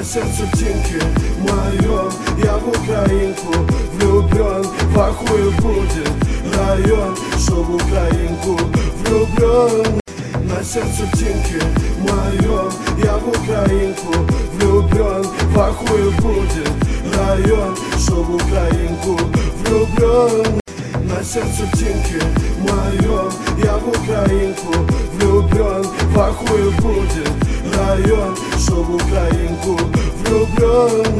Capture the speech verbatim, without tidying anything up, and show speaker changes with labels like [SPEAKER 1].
[SPEAKER 1] На сердце птинки моем, я в украинку влюблен. Плохую будет район, что в украинку влюблен. На сердце птинки моем, я в украинку влюблен. Плохую будет район, что в украинку влюблен. На сердце птинки моем, я в украинку влюблен. Плохую будет район, что в украинку влюблен.